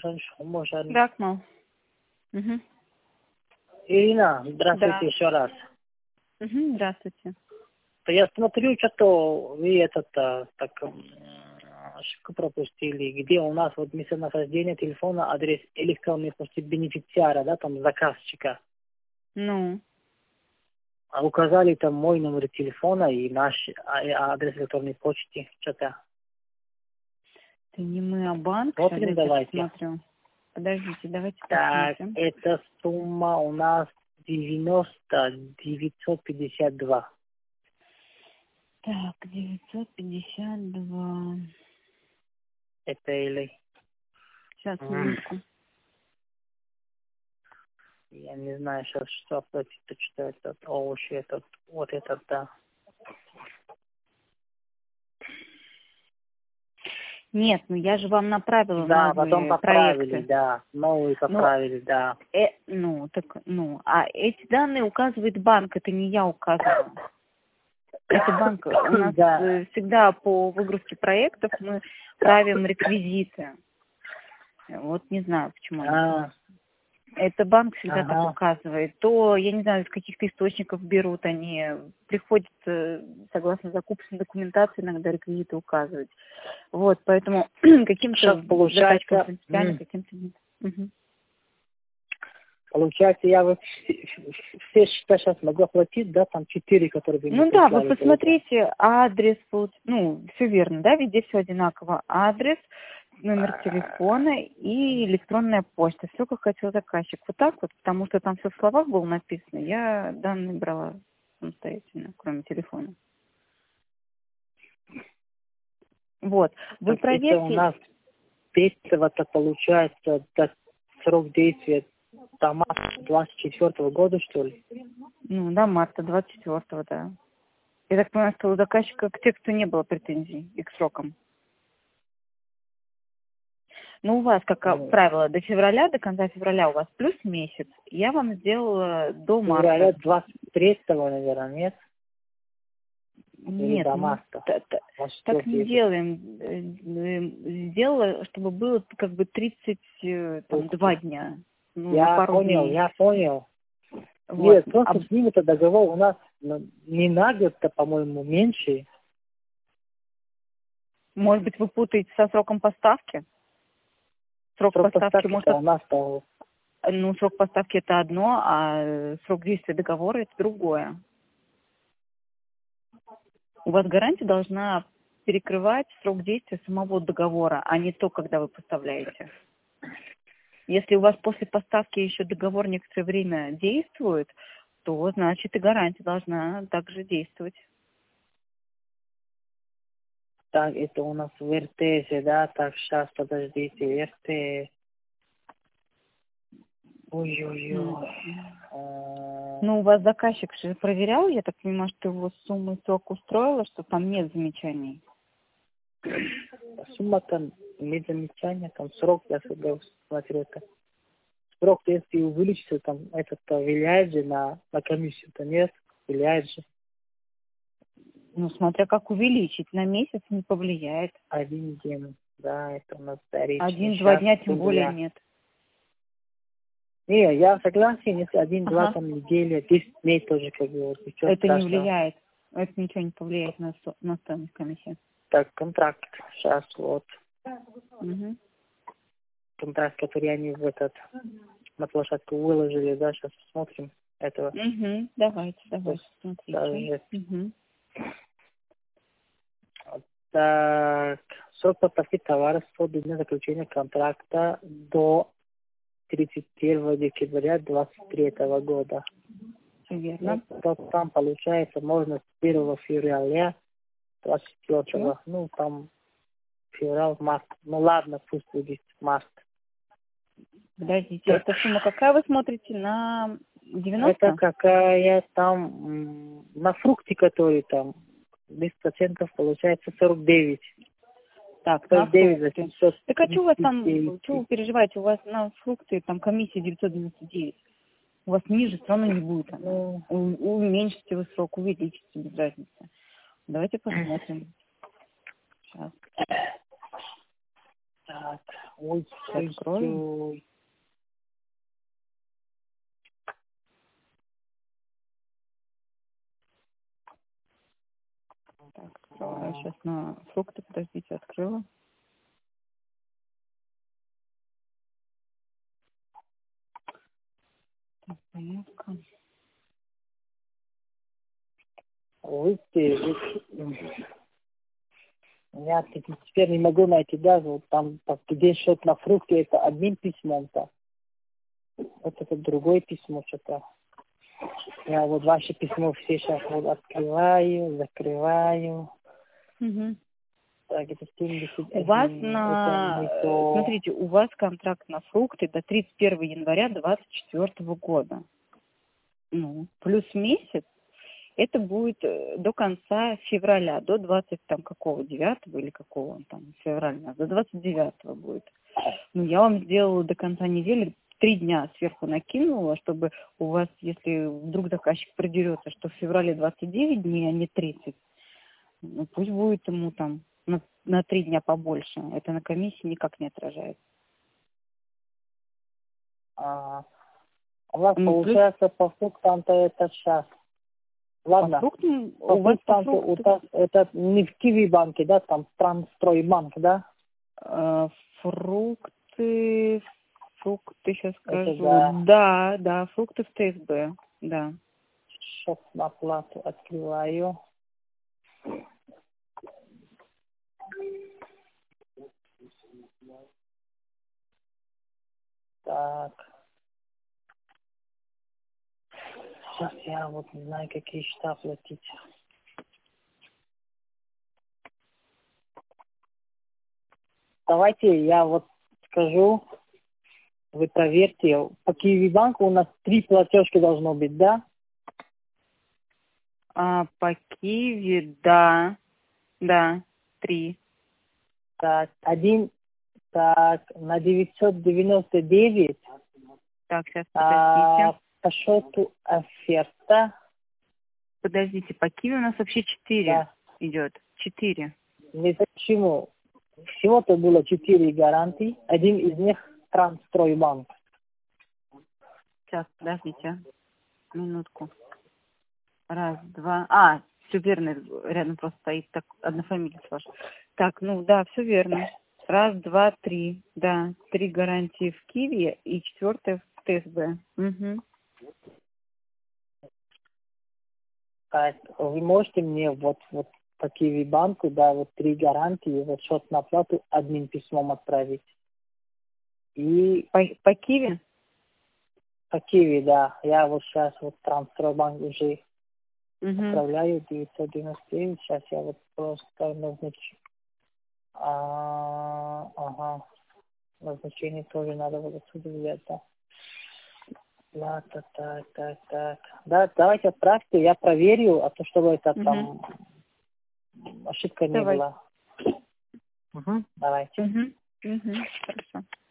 Да, Акмал. Угу. Ирина, здравствуйте Да. еще раз. Угу, здравствуйте. То я смотрю, что вы ошибку пропустили, где у нас вот местонахождение телефона, адрес электронной почты бенефициара, да, там заказчика. Ну, А указали там мой номер телефона и наш адрес электронной почты, что-то. это не мы, а банк. Смотрим, Сейчас давайте. посмотрю. Подождите, давайте Так, посмотрим. эта сумма у нас 90 952. Так, 952. Это или... Сейчас, минутку. Я не знаю сейчас, что оплатить, что это овощи, этот, вот этот, да. Нет, ну я же вам направила Да, потом новые поправили, проекты. да. Новые поправили, да. А эти данные указывает банк, это не я указываю. Это банк. У нас Да. всегда по выгрузке проектов мы правим реквизиты. Вот не знаю, почему. Это банк всегда так указывает. То, я не знаю, из каких-то источников берут они, приходят, согласно закупочной документации, иногда реквизиты указывать. Вот, поэтому каким-то заказчикам принципиально, каким-то нет. Угу. Получается, я вот все счета сейчас могу оплатить, да, там 4, которые вы мне Да, вы прислали, посмотрите адрес, все верно, да, везде все одинаково. Адрес, номер телефона и электронная почта. Все, как хотел заказчик. Вот так вот, потому что там все в словах было написано. Я данные брала самостоятельно, кроме телефона. Вот. Вы проверьте. Это у нас 5-го-то получается срок действия до марта 24 года, что ли? До марта 24-го, да. Я так понимаю, что у заказчика к тексту не было претензий и к срокам. У вас, как правило, до февраля, до конца февраля у вас плюс месяц. Я вам сделала до марта. Февраля 23-го, наверное, нет? Нет, до марта. Так не делаем. Сделала, чтобы было как бы 32 дня. Я понял. Вот. Нет, просто с ним это договор у нас не на год-то, по-моему, меньше. Может быть, вы путаете со сроком поставки? Срок поставки может... у нас там... срок поставки это одно, а срок действия договора это другое. У вас гарантия должна перекрывать срок действия самого договора, а не то, когда вы поставляете. Если у вас после поставки еще договор некоторое время действует, то значит и гарантия должна также действовать. Так, это у нас в РТС, да? Так, сейчас, подождите, РТС. Ой-ой-ой. У вас заказчик же проверял, я так понимаю, что его сумма и срок устроила, что там нет замечаний. Сумма там нет замечания, там срок, я смотрю, это. Срок, если увеличится, там этот-то влияет же на комиссию-то, нет? Влияет же. Смотря как увеличить, на месяц не повлияет. 1 день, да, это у нас тариф. 1-2 дня тем более нет. Не, я согласен, если 1-2 там недели, 10 дней тоже как бы вот. Это не влияет. Это ничего не повлияет на стоимость комиссии. Так, контракт. Сейчас вот. Угу. Контракт, который они на площадку выложили, да, сейчас посмотрим этого. Угу. Давайте, смотрите. Угу. Так, срок поставки товара 100 дней заключения контракта до 31 декабря 2023 года. Верно. Там получается можно с 1 февраля 24-го. Там февраль, март. Ладно, пусть будет март. Подождите, эта сумма какая вы смотрите? На 90? Это какая там, на фрукты, которые там, без процентов получается 49. Так, 49 на фрукты. Так а что у вас там, что вы переживаете? У вас на фрукты там комиссия 999. У вас ниже все равно не будет. Уменьшите вы срок, увеличите, без разницы. Давайте посмотрим. Сейчас. Так, ой, Открою. ой. Так, я сейчас на фрукты, подождите, открыла. Так, заявка. Ой, я теперь не могу найти даже, вот там, где счет на фрукты, это одним письмом-то. Вот это другое письмо что-то. Я вот ваше письмо все сейчас вот открываю, закрываю. Угу. Так, это 71. У вас смотрите, у вас контракт на фрукты до 31 января 2024 года. Ну, плюс месяц, это будет до конца февраля, до 20 там какого, 9 или какого он там, февраля, до 29 будет. Ну, я вам сделала до конца недели 3 дня сверху накинула, чтобы у вас, если вдруг заказчик придерется, что в феврале 29 дней, а не 30, ну, пусть будет ему там на 3 дня побольше. Это на комиссии никак не отражается. У вас Ну, получается по фруктам-то это сейчас. Ладно. По фруктам, По у вас по фруктам-то это не в Киви банке, да, там Трансстройбанк, да? Фрукты, сейчас скажу. Да. Да, фрукты в ТСБ, да. Сейчас на плату открываю. Так. Сейчас я вот не знаю, какие счета платить. Давайте я вот скажу, вы проверьте. По Киви банку у нас 3 платежки должно быть, да? По Киви, да, 3. Так, так, на 999. Так, сейчас, подождите. По счету оферта. Подождите, по Киви у нас вообще 4 Да. идет. 4. Не знаю почему. Всего-то было 4 гарантии. Один из них Трансстройбанк. Сейчас, подождите. Минутку. Раз, два. Все верно, рядом просто стоит так, однофамилец ваш. Так, ну да, все верно. Раз, два, 3. Да, 3 гарантии в Киви и 4 в ТСБ. Угу. Так, вы можете мне вот по Киви банку, да, вот 3 гарантии, вот счет на оплату одним письмом отправить. И По Киви? по Киви, да, я вот сейчас вот Трансстройбанк уже отправляю 999, сейчас я вот просто назначу. Ага, назначение тоже надо вот отсюда взять, да. Ладно, так. Да, давайте отправьте, я проверю, а то чтобы это там ошибка не Давай. была. Давайте. Хорошо.